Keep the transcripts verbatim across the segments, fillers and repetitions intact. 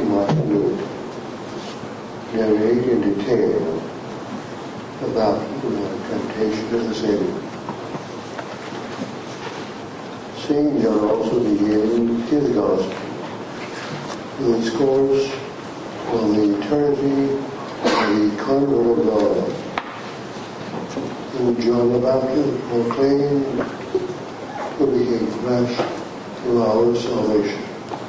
Martin Luther narrate in detail about the temptation of the Savior. Saint John also began his gospel with its course on the eternity of the incarnate of God, whom John the Baptist proclaimed to become flesh for our salvation.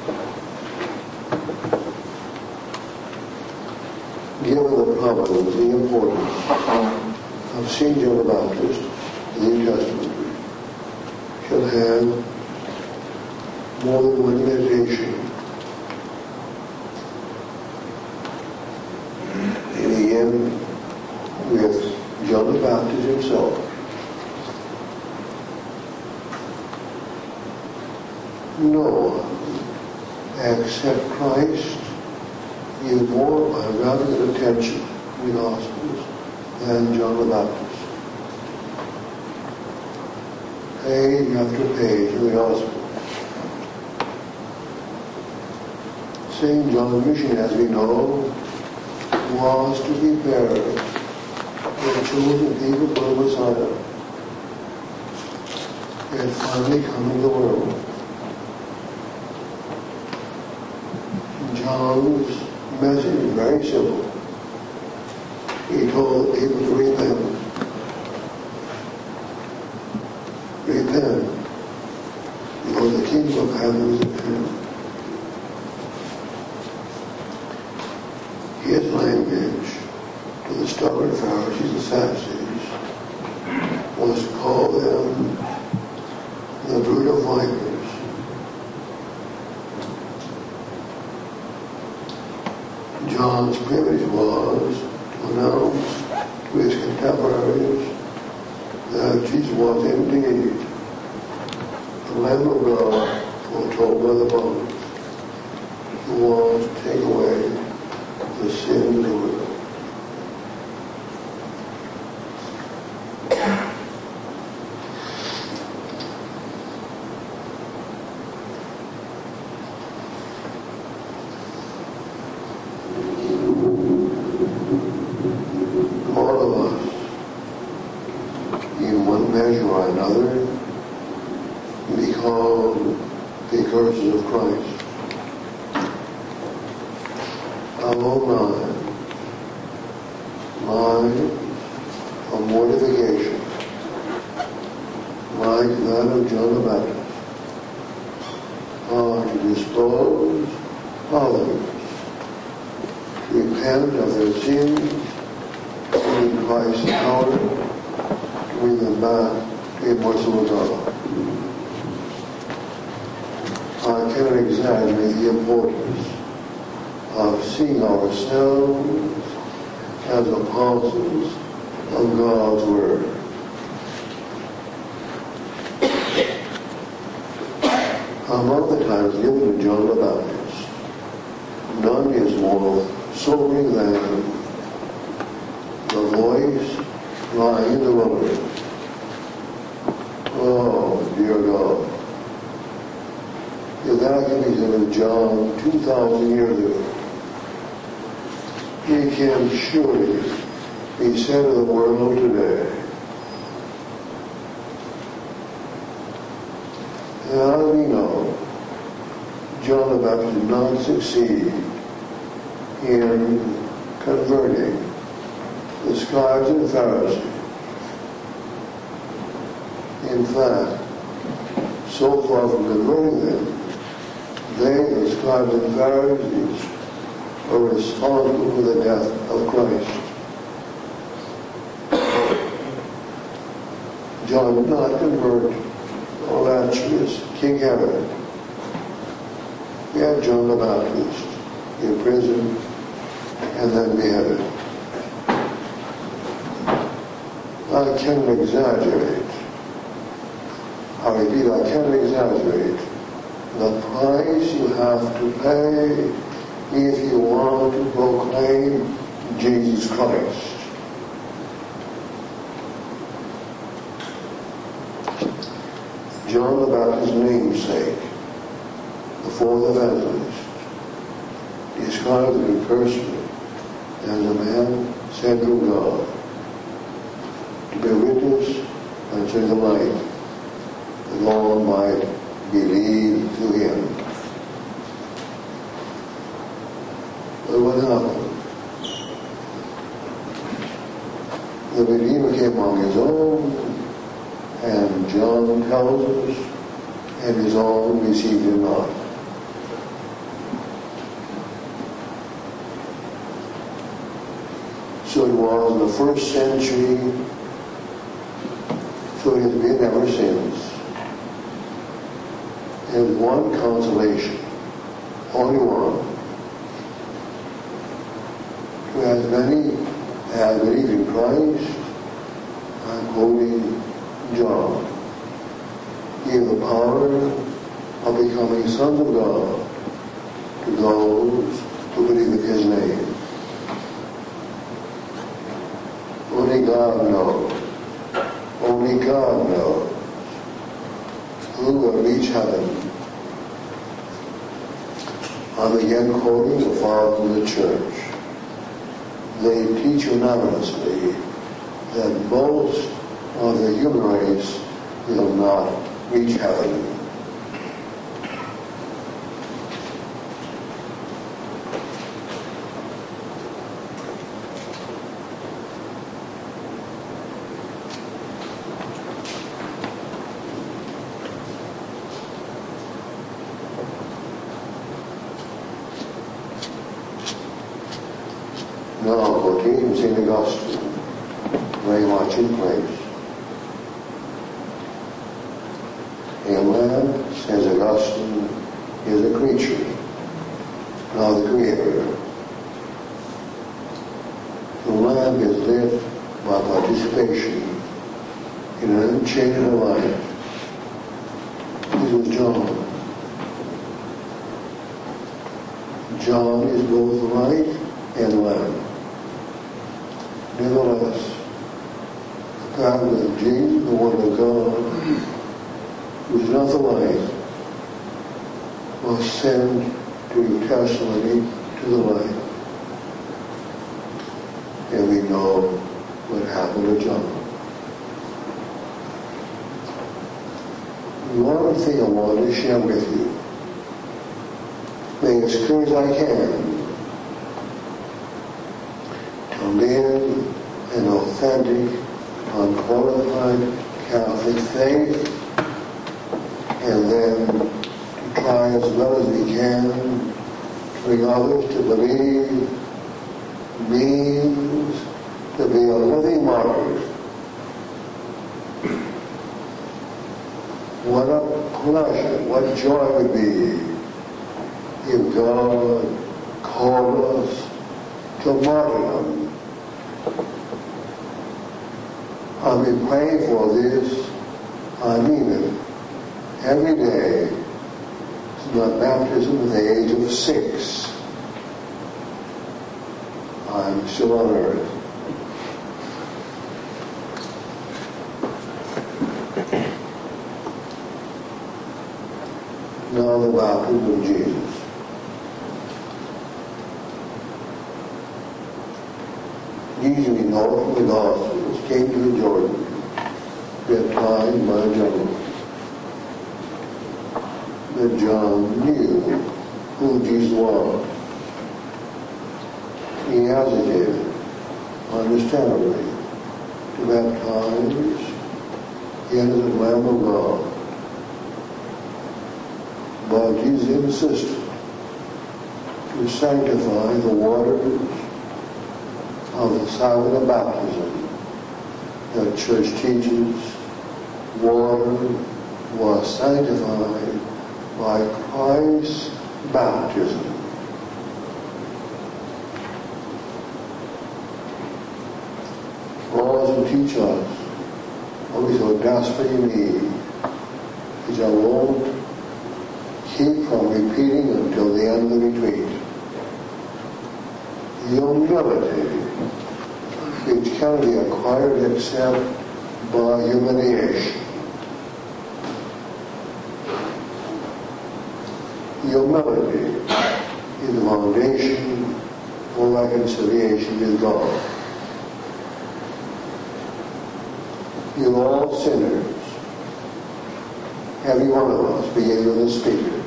Given the prominence, the importance of Saint John the Baptist in the New Testament, shall have more than one meditation. And again, with John the Baptist himself. No one except Christ is more unbounded attention in the Gospels than John the Baptist. Page after page in the Gospel. Saint John's mission, as we know, was to prepare the chosen people for the Messiah. He had finally come into the world. John's message is very simple. He told people to repent. Repent, because the kingdom of heaven is at hand. His language to the stubborn Pharisees and Sadducees was to call them the brood of vipers. John's privilege was to announce to his contemporaries that Jesus was indeed the Lamb of God foretold by the prophets, who was to take away the sin of the world. Among the times given to John the Baptist, none is more sobering than the voice crying in the wilderness. Oh, dear God. If that can be said of John two thousand years ago, it can surely be said of the world today. And as we know, John the Baptist did not succeed in converting the scribes and Pharisees. In fact, so far from converting them, they, the scribes and Pharisees, were responsible for the death of Christ. John did not convert Lascivious King Herod. We had John the Baptist in prison and then beheaded. I cannot exaggerate. I repeat, I cannot exaggerate the price you have to pay if you want to proclaim Jesus Christ. John the Baptist's namesake, the fourth evangelist, described him personally as a man sent from God to be witness and to the light, that all might believe through him. But what happened? The Redeemer came among his own, and John tells us, and his own received him not. So it was in the first century, so it has been ever since. There's one consolation, only one. To as many as believe in Christ, I'm quoting John, give the power of becoming sons of God to those who believe in his name. Only God knows. Only God knows who will reach heaven. I'm again quoting the Fathers of the Church. They teach unanimously that most of the human race will not reach heaven. Now, quoting Saint Augustine, very much in place. A man, says Augustine, is a creature, not the creator. The lamp is lit by participation in an unchanging life. This was John. John is both light and lamp. Nevertheless, the pattern of Jesus, the Word of God, who is not the light, was sent to give testimony to the light. And we know what happened to John. One thing I want to share with you, make as clear as I can, to live an authentic, unqualified Catholic faith, and then to try as well as we can to bring others to believe means to be a living martyr. What a pleasure, what joy it would be if God called us to martyrdom. I've been praying for this, I mean it, every day since my baptism at the age of six. I'm still on earth. Now the baptism of Jesus. Jesus, we know from the Gospels, came to the Jordan, baptized by John. That John knew who Jesus was. He hesitated, understandably, to baptize him as the Lamb of God. But Jesus insisted to sanctify the waters of the sacrament of baptism. The Church teaches water was sanctified by Christ's baptism. All to teach us what we so desperately need, which I won't keep from repeating until the end of the retreat. Humility, which cannot be acquired except by humiliation. Humility is foundation for reconciliation with God. You're all sinners. Every one of us, beginning with the speaker.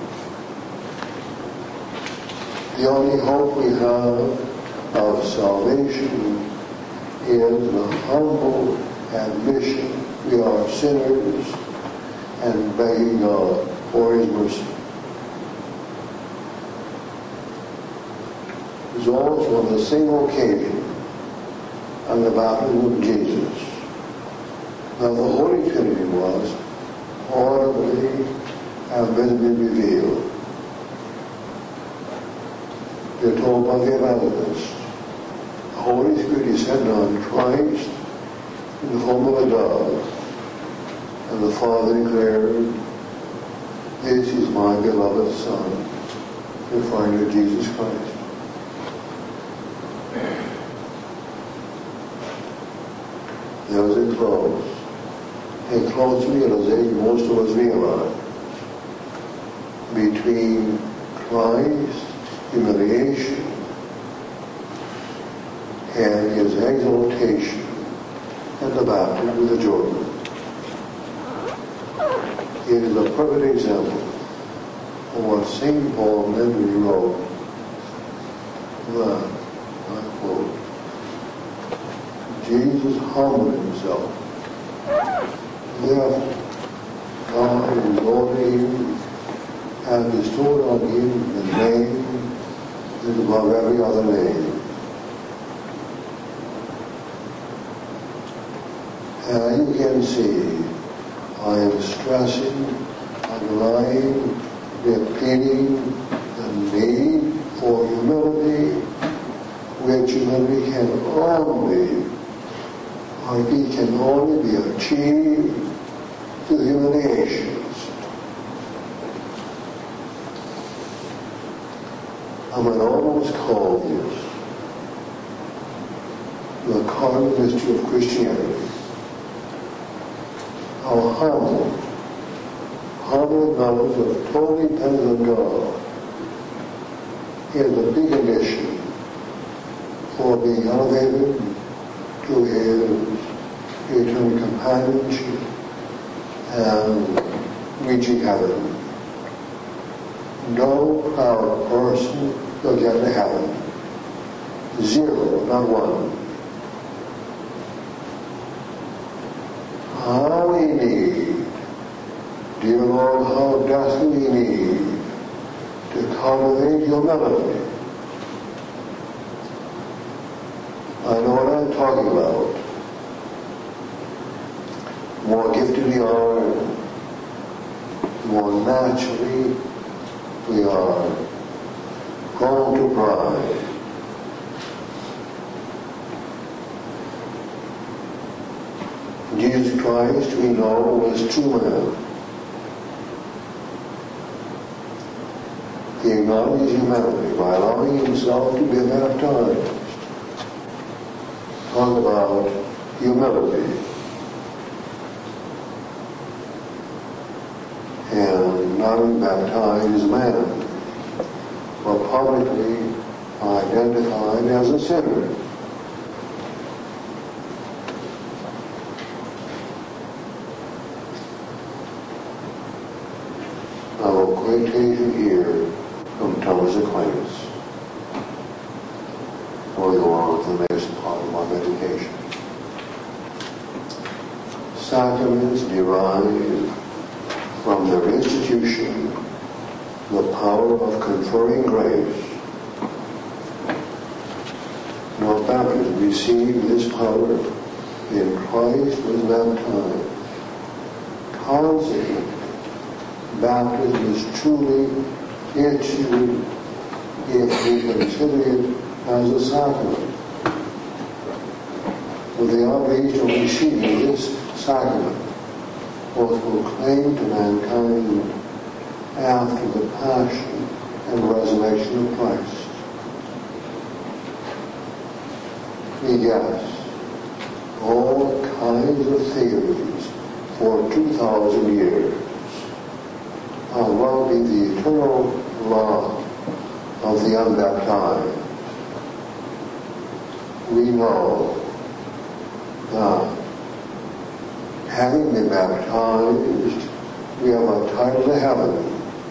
The only hope we have of salvation is the humble admission we are sinners and begging God for His mercy. There's also on the same occasion on the baptism of Jesus. Now the Holy Trinity was audibly and visibly revealed. We're told by the evangelist, the Holy Spirit descended on Christ in the form of a dove, and the Father declared, "This is my beloved Son," referring to Jesus Christ. There was a close. A close realization most of us realize between Christ's humiliation and His exaltation at the baptism of the Jordan. It is a perfect example of what Saint Paul meant when he wrote that, I quote, Jesus humbled Himself. Therefore, God exalted Him and bestowed on Him the name that is above every other name. And you can see I am stressing, underlying, repeating the need for humility, which humility can only, or it can only be achieved through humiliations. I might almost call this the cardinal mystery of Christianity. How humble, humble knowledge of total dependence on God is the big condition for being elevated to His eternal companionship and reaching heaven. No proud person will get to heaven. Zero, not one. How we need, dear Lord, how desperately we need to cultivate humility. I know what I'm talking about. More gifted we are, more naturally we are prone to pride. Jesus Christ, we know, was true man. He acknowledged his humanity by allowing Himself to be baptized. Talk about humility. And not only baptized as man, but publicly identified as a sinner. I will quotation here from Thomas Aquinas. We'll go on to the next part of my meditation. Sacraments derive from their institution the power of conferring grace. Now baptism received this power in Christ was baptized. Consequently, baptism is truly issued if we consider it as a sacrament. With the obligation of receiving this sacrament was proclaimed to mankind after the passion and resurrection of Christ. We guess all kinds of theories for two thousand years on what will be the eternal law of the unbaptized. We know that having been baptized, we have a title to heaven.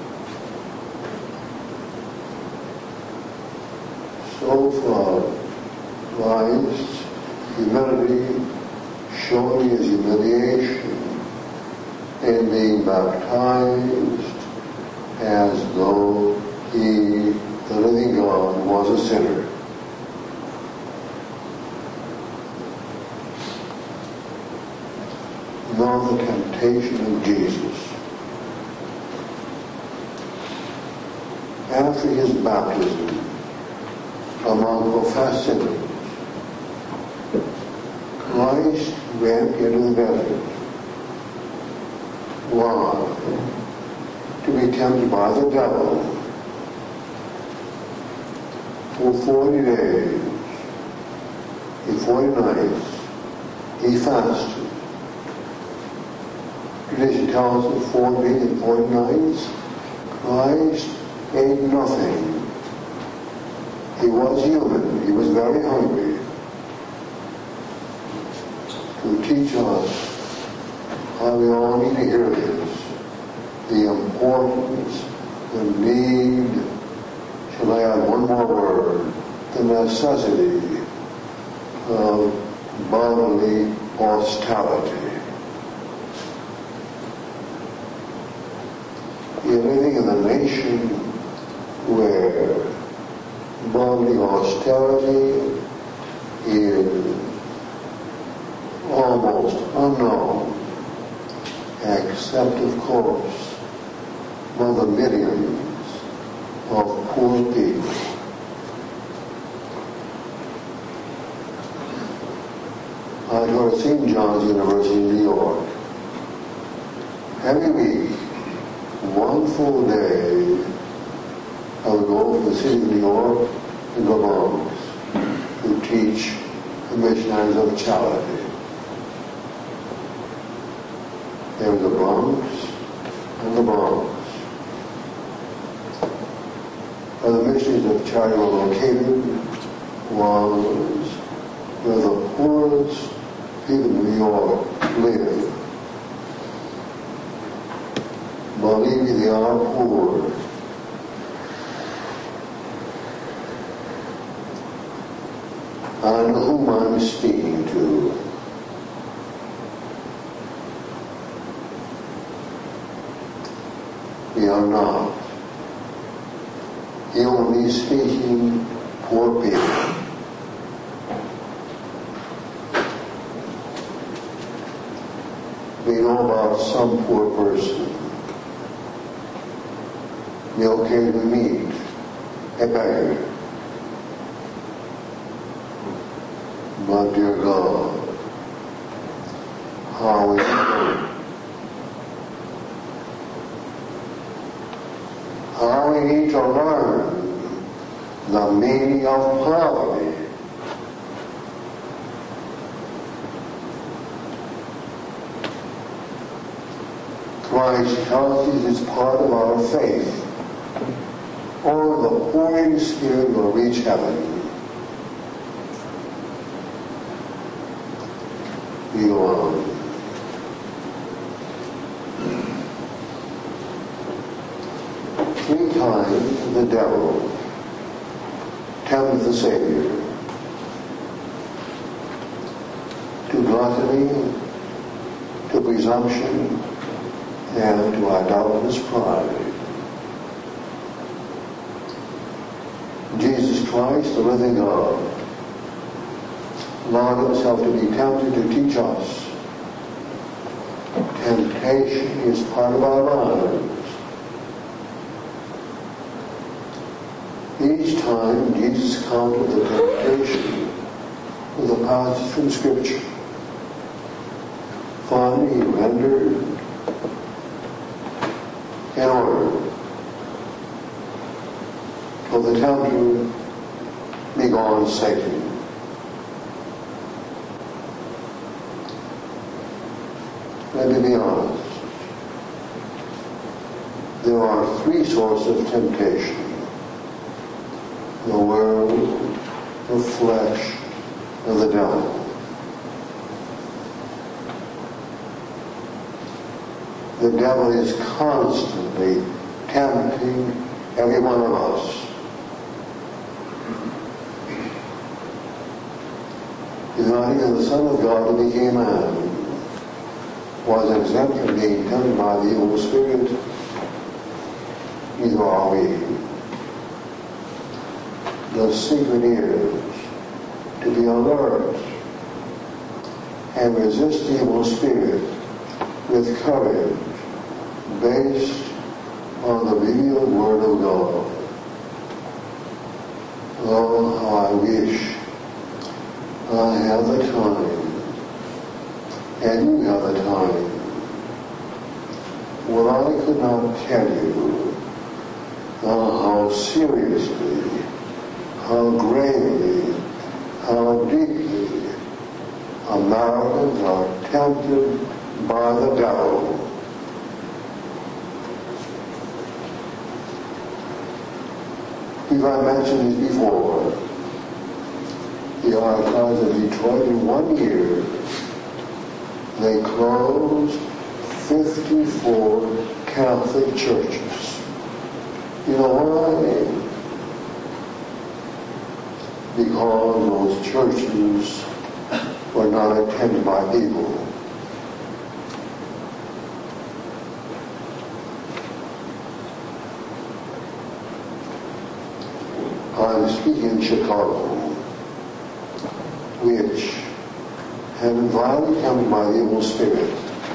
So for Christ's humility, showing his humiliation in being baptized as though he, the living God, was a sinner. Now the temptation of Jesus. After his baptism among professed sinners, Christ went into the desert. Why? To be tempted by the devil for forty days and forty nights. He fasted. Tradition tells us forty and forty nights. Christ ate nothing. He was human. He was very hungry. To teach us how we all need to hear this, the importance, the need, shall I add one more word, the necessity of bodily austerity. You're living in a nation where bodily austerity is almost unknown, except, of course, by the millions of poor people. I go to Saint John's University in New York. Every week, one full day, I would go to the city of New York and the Bronx to teach the missionaries of charity. There was the Bronx and the Bronx. Where the missionaries of charity were located was where the poorest people in New York lived. Believe me, they are poor. I know whom I'm speaking to. We are not. He only speaking poor people. We know about some poor person. They okay to meet a beggar. But dear God, how is it? How we need to learn the meaning of poverty. Christ tells us it's part of our faith. Or the poor in spirit will reach heaven. We go on. Three times the devil tempted the Savior to gluttony, to presumption, and to idolatrous pride. Jesus Christ, the living God, allowed himself to be tempted to teach us. Temptation is part of our lives. Each time Jesus countered the temptation with a passage from Scripture. Finally, he rendered an order for the tempter, be gone, Satan. Let me be honest. There are three sources of temptation. flesh of the devil. The devil is constantly tempting every one of us. Not even the Son of God who became man was exempt from being tempted by the evil spirit. Neither are we. The secret is to be alert and resist the evil spirit with courage based on the revealed Word of God. Oh, how I wish I have the time, and you have the time. Well, I could not tell you uh, how seriously, how gravely, how deeply Americans are tempted by the devil. If I mentioned this before, the archives of Detroit in one year, they closed fifty-four Catholic churches. You know why? Because those churches were not attended by people. I'm speaking in Chicago, which have been violently tempted by the evil spirit.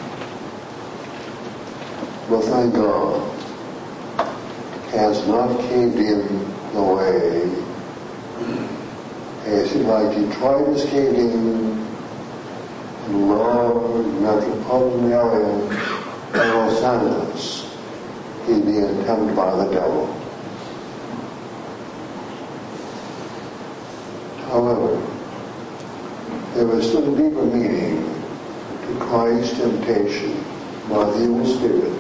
But thank God, has not caved in the way. It seems like Detroit has caved in, and large metropolitan area of Los Angeles is being tempted by the devil. However, there is still a deeper meaning to Christ's temptation by the evil spirit.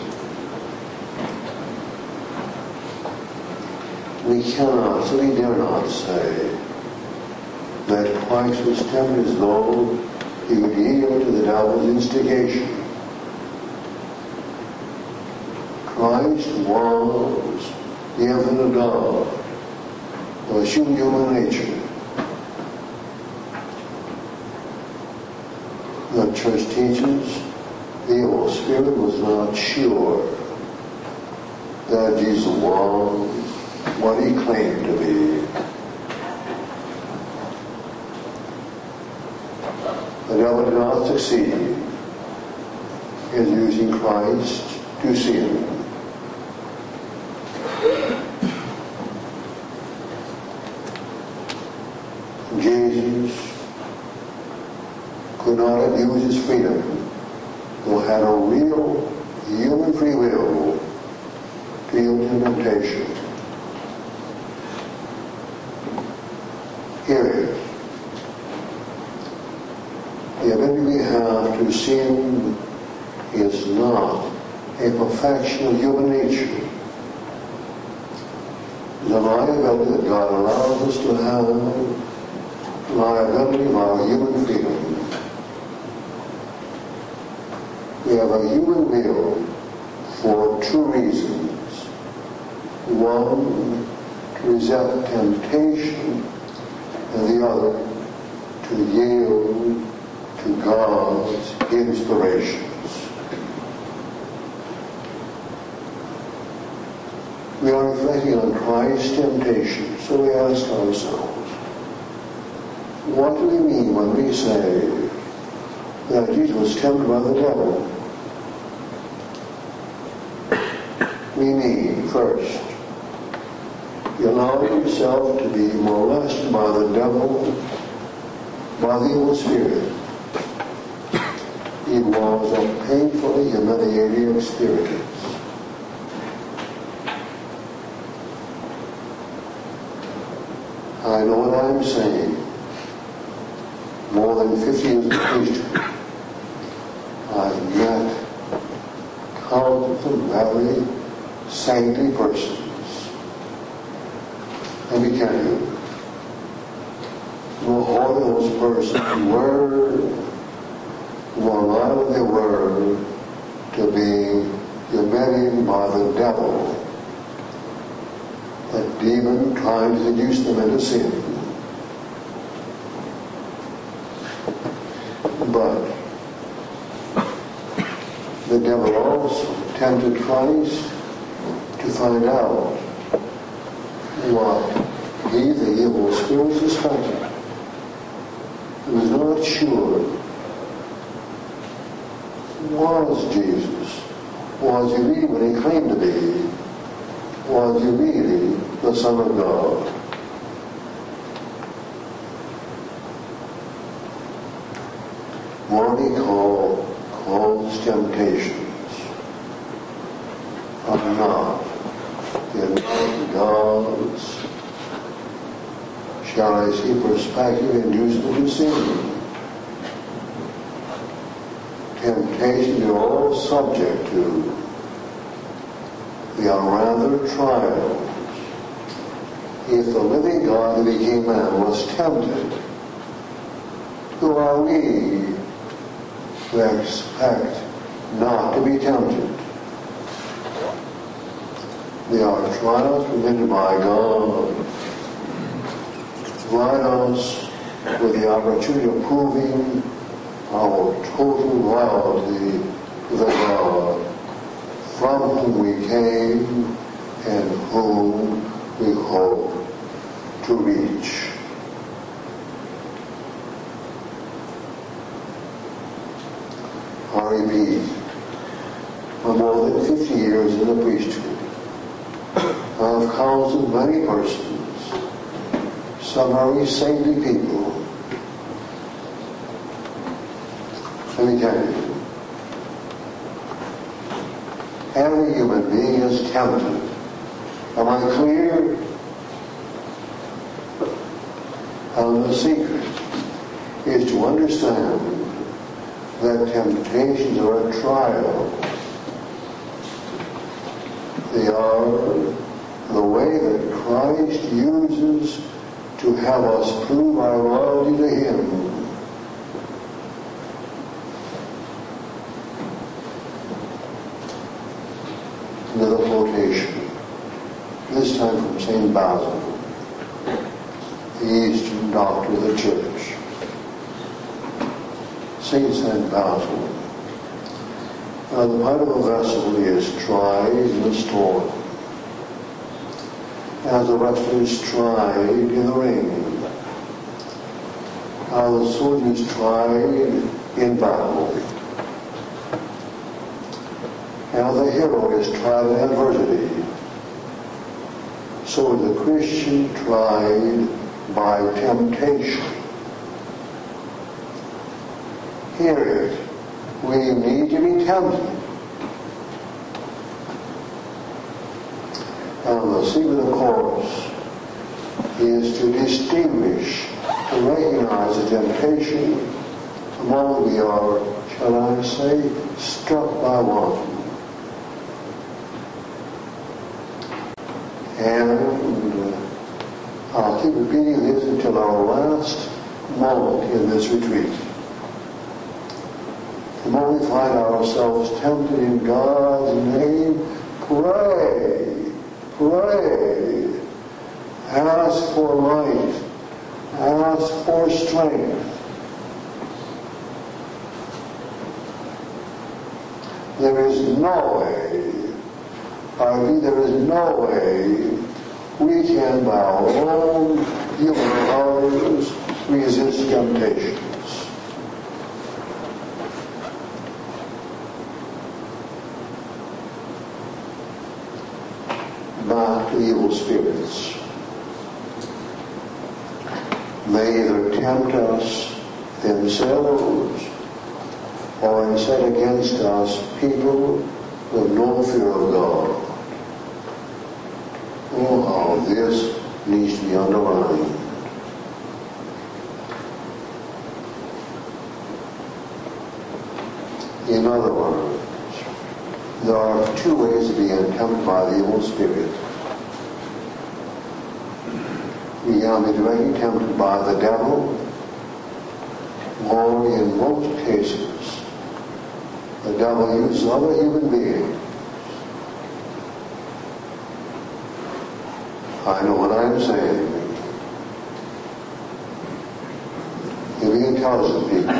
We cannot, so we dare not say that Christ was tempted as though he would yield to the devil's instigation. Christ was the infinite God, who assumed human nature. The church teaches the evil spirit was not sure that Jesus was what he claimed to be. The devil did not succeed in using Christ to sin. Jesus could not abuse his freedom, who had a real human free will to yield to temptation. Here it is. The ability we have to sin is not a perfection of human nature. It's a liability that God allows us to have, liability of our human freedom. We have a human will for two reasons. One, to resist temptation, and the other, to yield to God's inspirations. We are reflecting on Christ's temptation, so we ask ourselves, what do we mean when we say that Jesus was tempted by the devil? We mean, first, you allow yourself to be molested by the devil, by the evil spirit. It was a painfully humiliating experience. I know what I'm saying. More than fifty years of priesthood, I've met countless of very saintly persons. Let me tell you, those persons were more likely they were to be committed by the devil, that demon trying to seduce them into sin. But the devil also tempted Christ to find out what he, the evil spirit, suspected. He was not sure. Was Jesus, was he really what he claimed to be? Was he really the Son of God? What he called calls temptations are not in God's, shall I say, perspective, inducement to sin. Temptations are all subject to, they are rather trials. If the living God who became man was tempted, who are we to expect not to be tempted? They are trials permitted by God to provide us with the opportunity of proving our total loyalty to the God from whom we came and whom we hope to reach. I repeat, for more than fifty years in the priesthood, I have counseled many persons, some very saintly people. Let me tell you, every human being is tempted. Am I clear? And the secret is to understand that temptations are a trial. They are the way that Christ uses to have us prove our loyalty to Him. Another quotation, this time from Saint Basil, the Eastern doctor of the Church. Saint Saint Basil. Now the pipe of a vessel is tried in a storm, as the wrestler is tried in the rain, how the soldier is tried in battle, how the hero is tried in adversity. So is the Christian tried by temptation. Hear it. We need to be tempted. And the secret, of course, is to distinguish, to recognize the temptation the moment we are, shall I say, struck by one. And uh, I'll keep repeating this until our last moment in this retreat. The moment we find ourselves tempted in God's name, pray, pray, ask for light, ask for strength. There is no way, I mean there is no way we can by our own human powers resist temptations. Not the evil spirits. They either tempt us themselves or set against us people with no fear of God. Oh, how this needs to be underlined. In other words, there are two ways of being tempted by the evil spirit. We can be directly tempted by the devil, or in most cases, the devil uses other human beings. I know what I'm saying. They'll be intelligent people,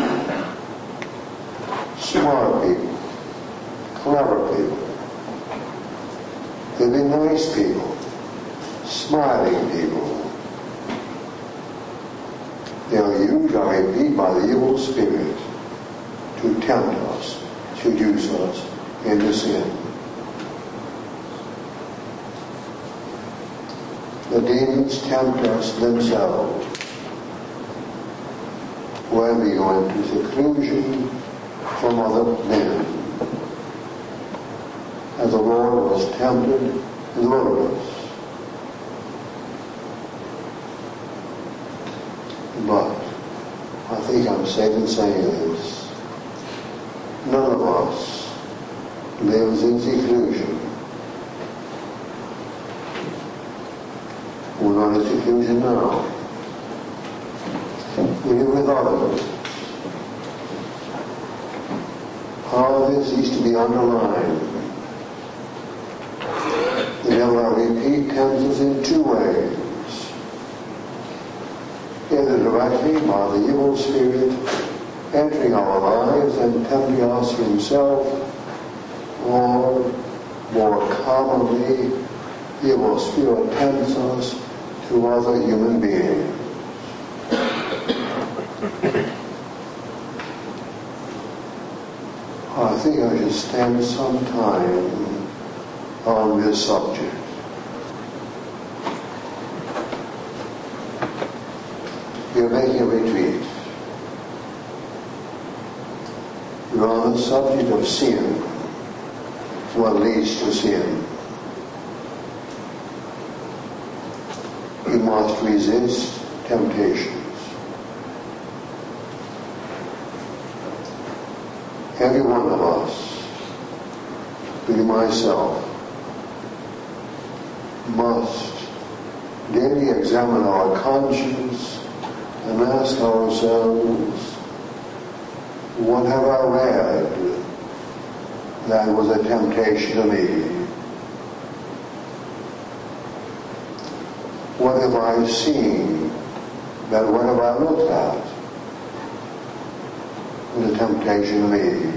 smart people, clever people. They'll be nice people, smiling people. They are used or repeat by the evil spirit to tempt us, seduce us into sin. The demons tempt us themselves. When we go into seclusion from other men, as the Lord was tempted in the wilderness. But I think I'm safe in saying this. None of us lives in seclusion. We're not in seclusion now. We live with others. All this needs to be underlined. The devil, I repeat, tempts us in two ways. Either directly by the evil spirit entering our lives and tempting us himself, or more commonly, the evil spirit tempts us to other human beings. I think I should spend some time on this subject. You're making a retreat. You're on the subject of sin, what leads to sin. You must resist temptations. Every one of us, including myself, must daily examine our conscience and ask ourselves, what have I read that was a temptation to me? What have I seen? That what have I looked at? The temptation to me.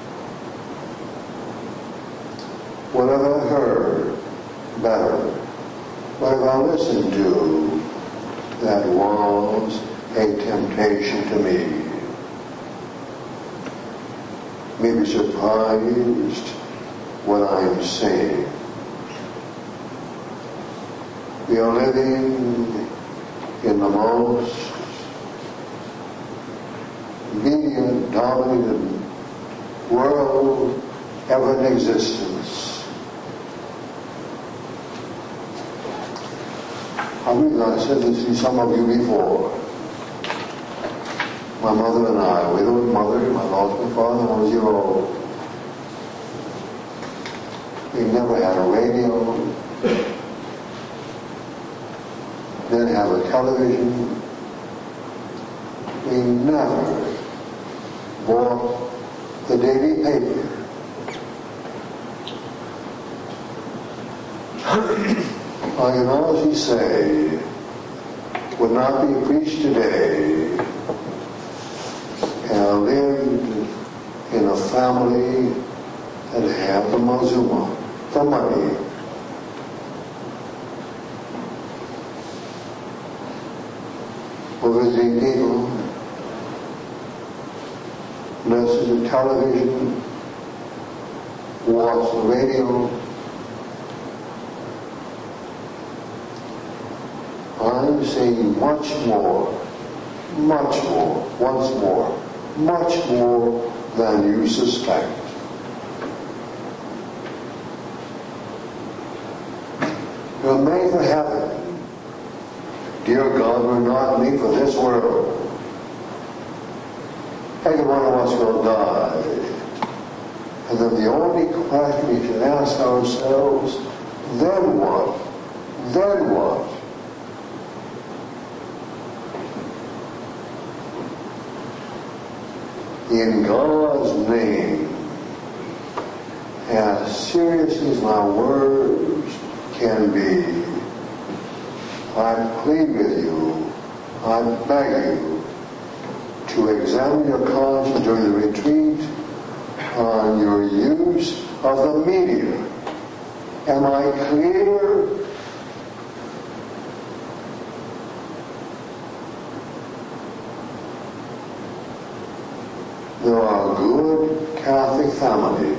What have I heard? Better. What have I listened to? That was a temptation to me. Maybe surprised what I am saying. We are living in the most media-dominated world ever in existence. I believe I said this to some of you before. My mother and I, widowed mother, my lost my father when I was a year old. We never had a radio, didn't have a television. We never bought the daily paper. I can honestly say, would not be preached today, and I lived in a family that had the mazuma, the money. We're visiting people, listen to television, watch the radio. I'm saying much more, much more, once more, much more than you suspect. We're made for heaven. Dear God, we're not made for this world. Every one of us will die. And then the only question we should ask ourselves, then what? Then what? in God's name, as serious as my words can be, I plead with you, I beg you, to examine your conscience during the retreat on your use of the media. Am I clear? There are good Catholic families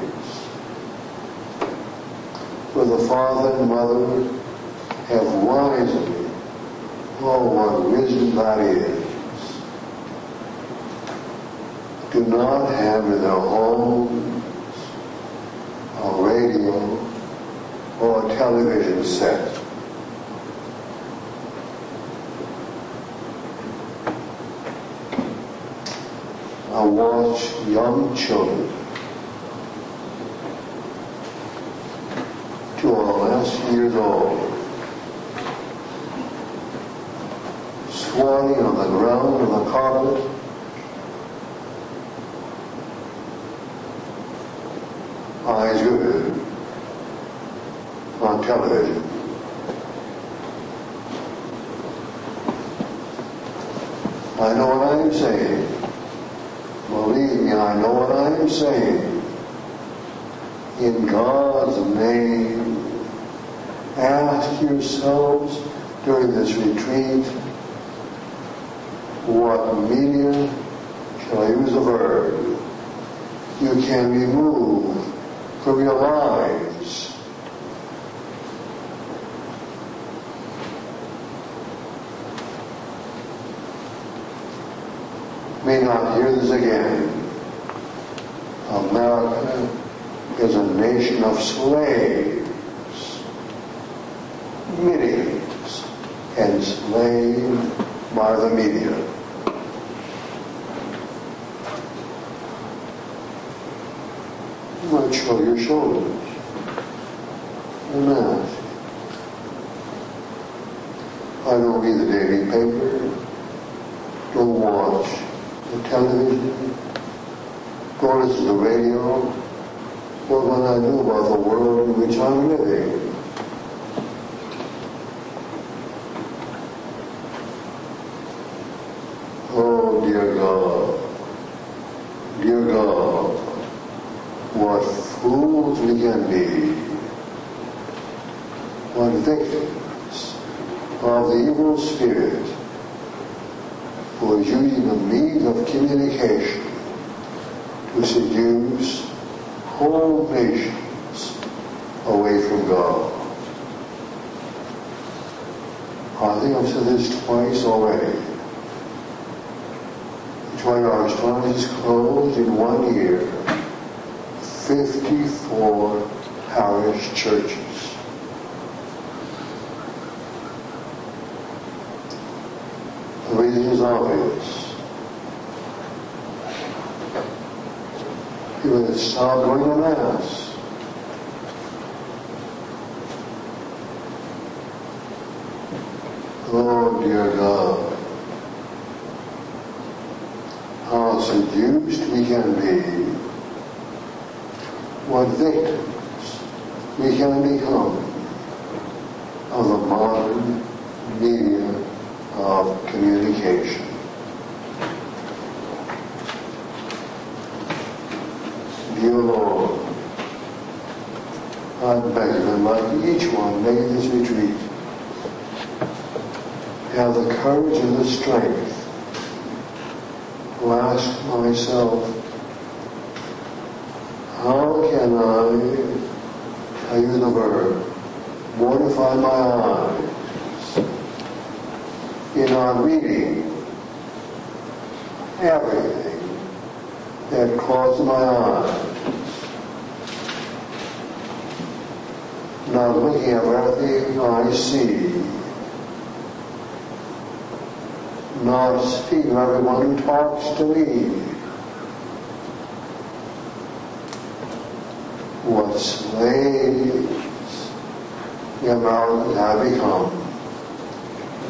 where the father and mother have wisely, oh, what wisdom that is, do not have in their homes a radio or a television set. I watch young children two or less years old squatting on the ground on the carpet, eyes glued on television. I know what I am saying. Believe me, I know what I am saying. In God's name, ask yourselves during this retreat, what media, shall I use a verb, you can remove from your lives. May not hear this again. America is a nation of slaves. Millions enslaved by the media. You might show your shoulders. And ask. I don't read the daily paper. Don't watch the television. Don't listen to the radio. What will I do about the world in which I'm living? Oh, dear God. Dear God. What fools we can be. What victims of the evil spirit who is using the means of communication to seduce whole nations away from God. I think I've said this twice already. twenty-four hours is closed in one year. fifty-four parish churches. The reason is obvious. People that stop going to Mass. Oh, dear God. How seduced we can be. What victims we can become of the modern media of communication. Dear Lord, I beg you, and like each one making this retreat, have the courage and the strength to ask myself, how can I, I use the verb, mortify my eyes in not reading everything that causes my eyes, not looking at everything I see, not speaking to everyone who talks to me. What slaves the Americans have become.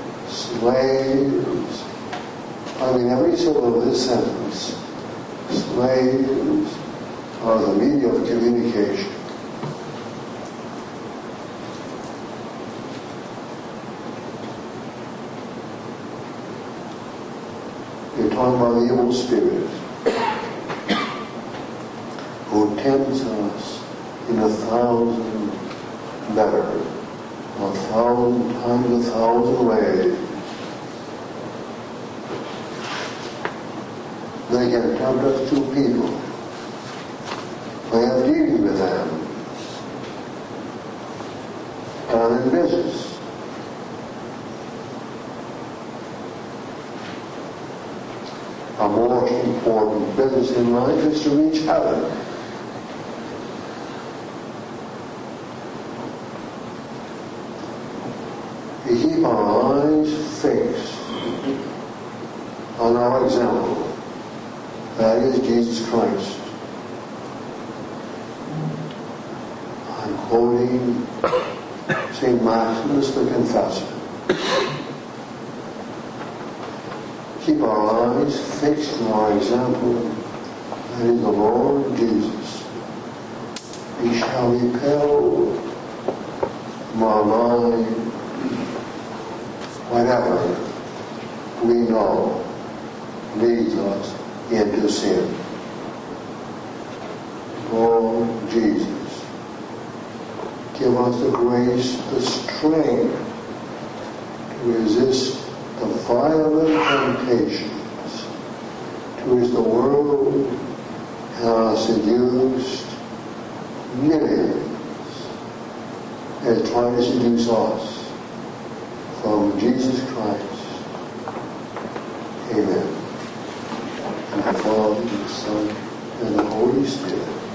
Slaves, I mean every syllable of this sentence, slaves are the media of communication. You're talking about the evil spirit who tempts us in a thousand better, a thousand times a thousand ways. They can tempt us to people. We have dealings with them. And in business. Our most important business in life is to reach heaven. We keep our eyes fixed on our example. That is Jesus Christ. I'm quoting Saint Maximus the Confessor. Keep our eyes fixed on our example. That is the Lord Jesus. He shall repel from our mind whatever we know leads us into sin. Lord Jesus, give us the grace, the strength to resist the violent temptations to which the world has seduced millions, has tried to seduce us from Jesus Christ. Amen. And the Father, and the Son, and the Holy Spirit.